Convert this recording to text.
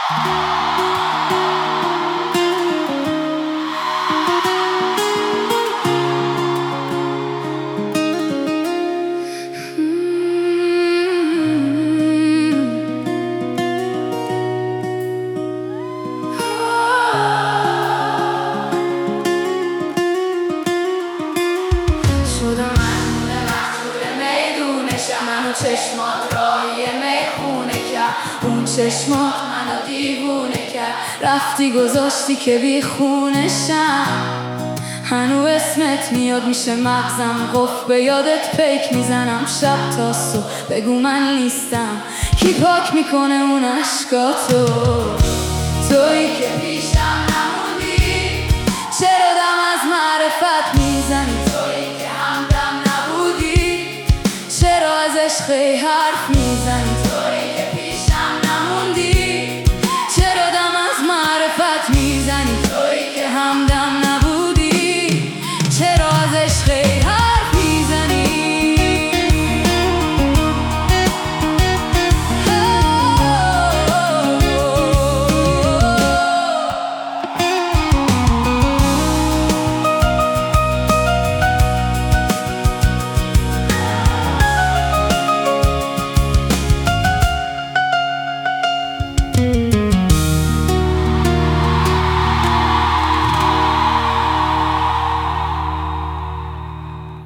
منو چشمات راهی میخونه کرد، اون چشمات منو دیوونه کرد. رفتی گذاشتی که بی خونشم، هنو اسمت میاد میشه مغزم قفل، به یادت پیک میزنم شب تا صبح. بگو من نیستم کی پاک میکنه اون عشقاتو، تویی که پیشم